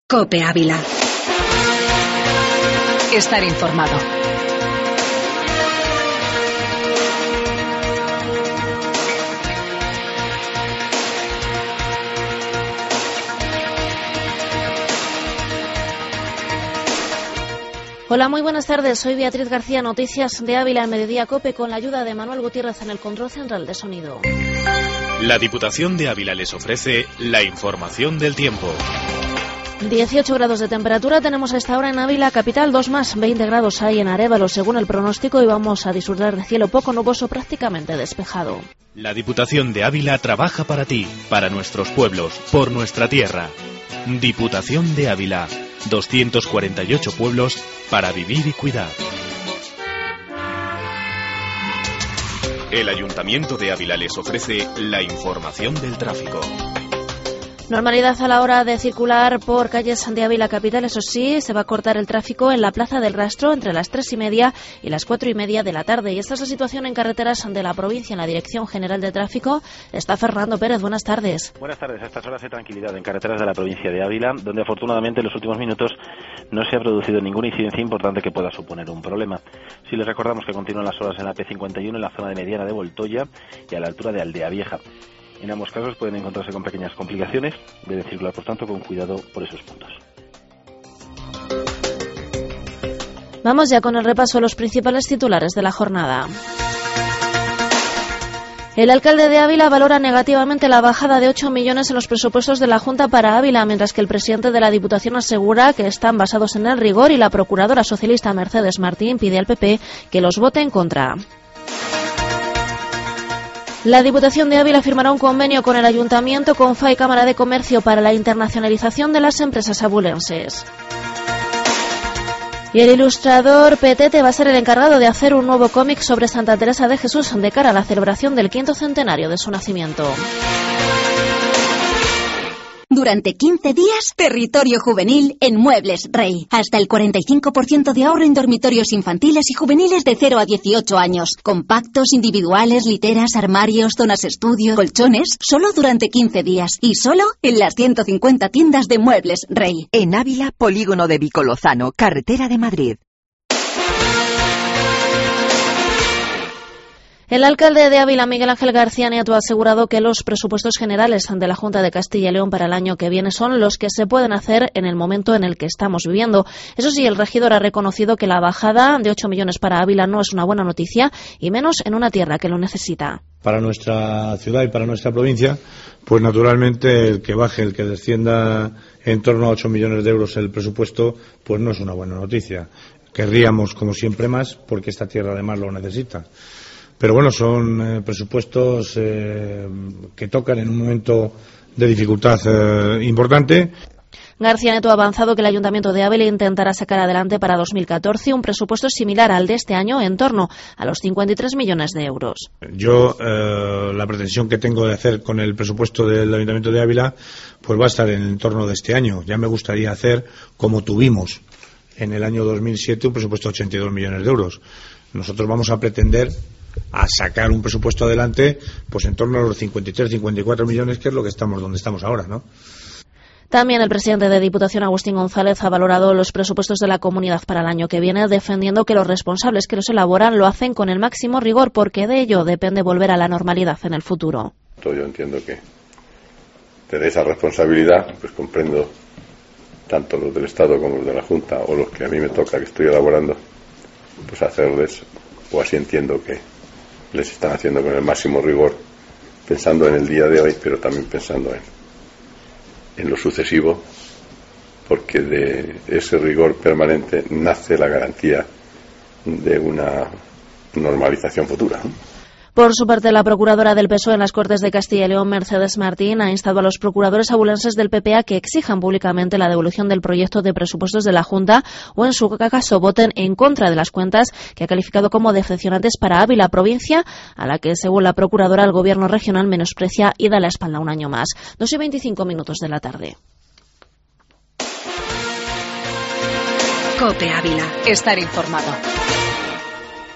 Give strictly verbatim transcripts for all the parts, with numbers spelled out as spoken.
COPE Ávila. Estar informado. Hola, muy buenas tardes. Soy Beatriz García, Noticias de Ávila, en Mediodía COPE, con la ayuda de Manuel Gutiérrez en el control central de sonido. La Diputación de Ávila les ofrece la información del tiempo. dieciocho grados de temperatura tenemos a esta hora en Ávila capital, dos más, veinte grados hay en Arévalo según el pronóstico, y vamos a disfrutar de cielo poco nuboso, prácticamente despejado. La Diputación de Ávila trabaja para ti, para nuestros pueblos, por nuestra tierra. Diputación de Ávila, doscientos cuarenta y ocho pueblos para vivir y cuidar. El Ayuntamiento de Ávila les ofrece la información del tráfico. Normalidad a la hora de circular por calles de Ávila capital, eso sí, se va a cortar el tráfico en la Plaza del Rastro entre las tres y media y las cuatro y media de la tarde. Y esta es la situación en carreteras de la provincia. En la Dirección General de Tráfico está Fernando Pérez. Buenas tardes. Buenas tardes. A estas horas hay tranquilidad en carreteras de la provincia de Ávila, donde afortunadamente en los últimos minutos no se ha producido ninguna incidencia importante que pueda suponer un problema. Si les recordamos que continúan las horas en la P cincuenta y uno en la zona de Mediana de Voltoya y a la altura de Aldea Vieja. En ambos casos pueden encontrarse con pequeñas complicaciones, deben circular por tanto con cuidado por esos puntos. Vamos ya con el repaso de los principales titulares de la jornada. El alcalde de Ávila valora negativamente la bajada de ocho millones en los presupuestos de la Junta para Ávila, mientras que el presidente de la Diputación asegura que están basados en el rigor, y la procuradora socialista Mercedes Martín pide al P P que los vote en contra. La Diputación de Ávila firmará un convenio con el Ayuntamiento, Confa y Cámara de Comercio para la internacionalización de las empresas abulenses. Y el ilustrador Petete va a ser el encargado de hacer un nuevo cómic sobre Santa Teresa de Jesús de cara a la celebración del quinto centenario de su nacimiento. Durante quince días, territorio juvenil en Muebles Rey. Hasta el cuarenta y cinco por ciento de ahorro en dormitorios infantiles y juveniles de cero a dieciocho años. Compactos, individuales, literas, armarios, zonas estudio, colchones. Solo durante quince días. Y solo en las ciento cincuenta tiendas de Muebles Rey. En Ávila, polígono de Vicolozano, carretera de Madrid. El alcalde de Ávila, Miguel Ángel García Nieto, ha asegurado que los presupuestos generales de la Junta de Castilla y León para el año que viene son los que se pueden hacer en el momento en el que estamos viviendo. Eso sí, el regidor ha reconocido que la bajada de ocho millones para Ávila no es una buena noticia, y menos en una tierra que lo necesita. Para nuestra ciudad y para nuestra provincia, pues naturalmente el que baje, el que descienda en torno a ocho millones de euros el presupuesto, pues no es una buena noticia. Querríamos, como siempre, más, porque esta tierra además lo necesita. Pero bueno, son eh, presupuestos eh, que tocan en un momento de dificultad eh, importante. García Nieto ha avanzado que el Ayuntamiento de Ávila intentará sacar adelante para dos mil catorce un presupuesto similar al de este año, en torno a los cincuenta y tres millones de euros. Yo, eh, la pretensión que tengo de hacer con el presupuesto del Ayuntamiento de Ávila, pues va a estar en el entorno de este año. Ya me gustaría hacer como tuvimos en el año dos mil siete un presupuesto de ochenta y dos millones de euros. Nosotros vamos a pretender a sacar un presupuesto adelante pues en torno a los cincuenta y tres, cincuenta y cuatro millones, que es lo que estamos donde estamos ahora, ¿no? También el presidente de Diputación, Agustín González, ha valorado los presupuestos de la comunidad para el año que viene, defendiendo que los responsables que los elaboran lo hacen con el máximo rigor, porque de ello depende volver a la normalidad en el futuro. Yo entiendo que tener esa responsabilidad, pues comprendo tanto los del Estado como los de la Junta, o los que a mí me toca, que estoy elaborando, pues hacerles, o así entiendo que les están haciendo con el máximo rigor, pensando en el día de hoy, pero también pensando en, en lo sucesivo, porque de ese rigor permanente nace la garantía de una normalización futura. Por su parte, la procuradora del P S O E en las Cortes de Castilla y León, Mercedes Martín, ha instado a los procuradores abulenses del P P a que exijan públicamente la devolución del proyecto de presupuestos de la Junta, o en su caso voten en contra de las cuentas que ha calificado como decepcionantes para Ávila, provincia a la que, según la procuradora, el gobierno regional menosprecia y da la espalda un año más. dos y veinticinco minutos de la tarde. COPE Ávila. Estar informado.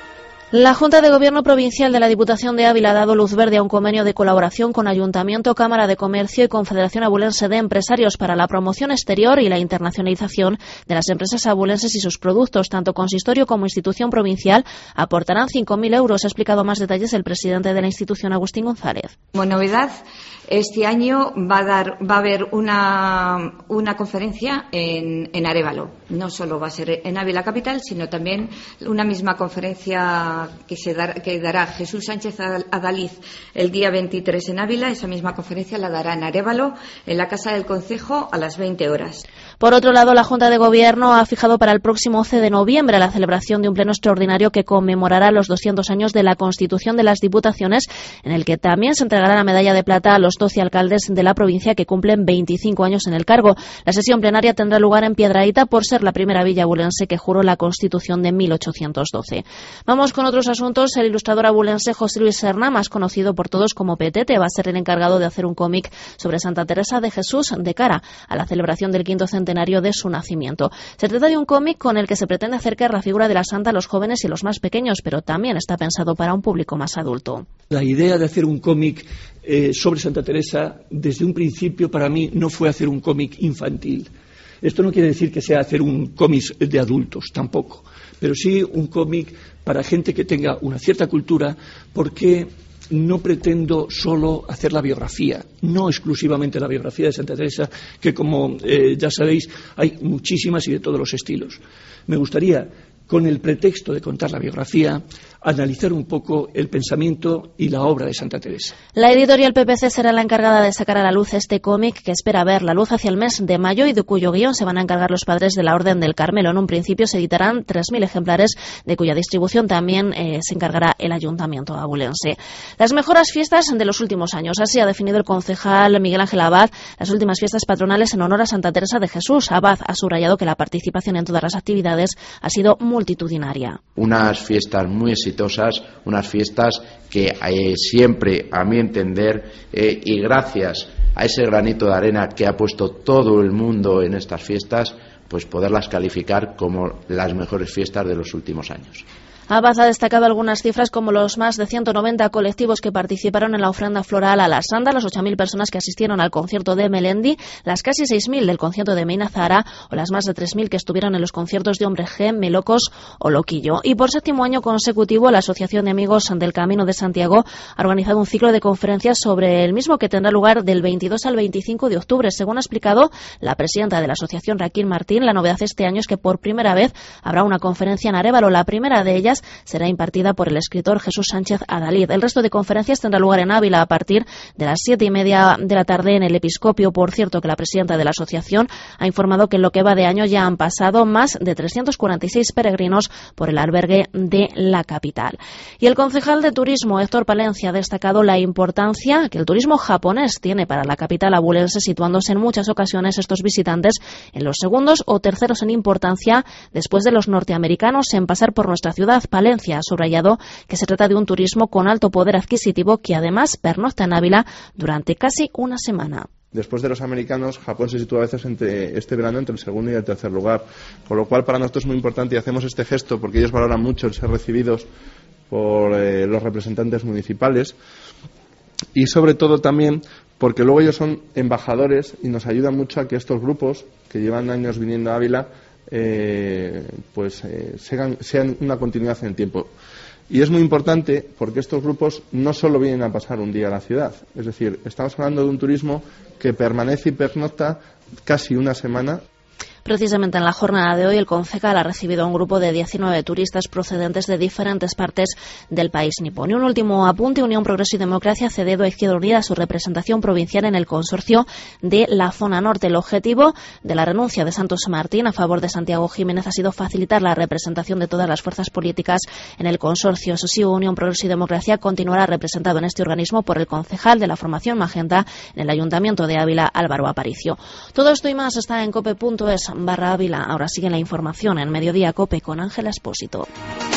La Junta de Gobierno Provincial de la Diputación de Ávila ha dado luz verde a un convenio de colaboración con Ayuntamiento, Cámara de Comercio y Confederación Abulense de Empresarios para la promoción exterior y la internacionalización de las empresas abulenses y sus productos. Tanto consistorio como institución provincial aportarán cinco mil euros. Ha explicado más detalles el presidente de la institución, Agustín González. Como novedad, este año va a, dar, va a haber una, una conferencia en, en Arévalo. No solo va a ser en Ávila Capital, sino también una misma conferencia que, se dar, que dará Jesús Sánchez Adaliz el día veintitrés en Ávila. Esa misma conferencia la dará en Arévalo, en la Casa del Concejo, a las veinte horas. Por otro lado, la Junta de Gobierno ha fijado para el próximo once de noviembre la celebración de un pleno extraordinario que conmemorará los doscientos años de la Constitución de las Diputaciones, en el que también se entregará la medalla de plata a los doce alcaldes de la provincia que cumplen veinticinco años en el cargo. La sesión plenaria tendrá lugar en Piedrahita por ser la primera villa abulense que juró la Constitución de mil ochocientos doce. Vamos con otros asuntos. El ilustrador abulense José Luis Serna, más conocido por todos como Petete, va a ser el encargado de hacer un cómic sobre Santa Teresa de Jesús de cara a la celebración del quinto centenario de su nacimiento. Se trata de un cómic con el que se pretende acercar la figura de la santa a los jóvenes y los más pequeños, pero también está pensado para un público más adulto. La idea de hacer un cómic eh, sobre Santa Teresa, desde un principio para mí no fue hacer un cómic infantil. Esto no quiere decir que sea hacer un cómic de adultos, tampoco, pero sí un cómic para gente que tenga una cierta cultura, porque no pretendo solo hacer la biografía, no exclusivamente la biografía de Santa Teresa, que como eh, ya sabéis hay muchísimas y de todos los estilos. Me gustaría, con el pretexto de contar la biografía, analizar un poco el pensamiento y la obra de Santa Teresa. La editorial P P C será la encargada de sacar a la luz este cómic, que espera ver la luz hacia el mes de mayo y de cuyo guión se van a encargar los padres de la Orden del Carmelo. En un principio se editarán tres mil ejemplares, de cuya distribución también eh, se encargará el Ayuntamiento abulense. Las mejores fiestas de los últimos años. Así ha definido el concejal Miguel Ángel Abad las últimas fiestas patronales en honor a Santa Teresa de Jesús. Abad ha subrayado que la participación en todas las actividades ha sido multitudinaria. Unas fiestas muy exitosas, unas fiestas que eh, siempre, a mi entender, eh, y gracias a ese granito de arena que ha puesto todo el mundo en estas fiestas, pues poderlas calificar como las mejores fiestas de los últimos años. Abad ha destacado algunas cifras como los más de ciento noventa colectivos que participaron en la ofrenda floral a la Santa, las ocho mil personas que asistieron al concierto de Melendi, las casi seis mil del concierto de Meina Zahara o las más de tres mil que estuvieron en los conciertos de Hombre G, Melocos o Loquillo. Y por séptimo año consecutivo, la Asociación de Amigos del Camino de Santiago ha organizado un ciclo de conferencias sobre el mismo que tendrá lugar del veintidós al veinticinco de octubre. Según ha explicado la presidenta de la asociación, Raquel Martín, la novedad este año es que por primera vez habrá una conferencia en Arévalo. La primera de ellas será impartida por el escritor Jesús Sánchez Adaliz. El resto de conferencias tendrá lugar en Ávila a partir de las siete y media de la tarde en el Episcopio. Por cierto, que la presidenta de la asociación ha informado que en lo que va de año ya han pasado más de trescientos cuarenta y seis peregrinos por el albergue de la capital. Y el concejal de Turismo, Héctor Palencia, ha destacado la importancia que el turismo japonés tiene para la capital abulense, situándose en muchas ocasiones estos visitantes en los segundos o terceros en importancia después de los norteamericanos en pasar por nuestra ciudad. Palencia ha subrayado que se trata de un turismo con alto poder adquisitivo que además pernocta en Ávila durante casi una semana. Después de los americanos, Japón se sitúa a veces entre este verano entre el segundo y el tercer lugar, con lo cual para nosotros es muy importante y hacemos este gesto porque ellos valoran mucho el ser recibidos por eh, los representantes municipales y sobre todo también porque luego ellos son embajadores y nos ayudan mucho a que estos grupos que llevan años viniendo a Ávila Eh, pues eh, sean, sean una continuidad en el tiempo. Y es muy importante porque estos grupos no solo vienen a pasar un día a la ciudad, es decir, estamos hablando de un turismo que permanece y pernocta casi una semana. Precisamente en la jornada de hoy, el concejal ha recibido a un grupo de diecinueve turistas procedentes de diferentes partes del país nipón. Y un último apunte: Unión, Progreso y Democracia ha cedido a Izquierda Unida su representación provincial en el consorcio de la zona norte. El objetivo de la renuncia de Santos Martín a favor de Santiago Jiménez ha sido facilitar la representación de todas las fuerzas políticas en el consorcio. Eso sí, Unión, Progreso y Democracia continuará representado en este organismo por el concejal de la formación Magenta en el Ayuntamiento de Ávila, Álvaro Aparicio. Todo esto y más está en cope punto es barra Ávila. Ahora sigue la información en Mediodía Cope con Ángela Espósito.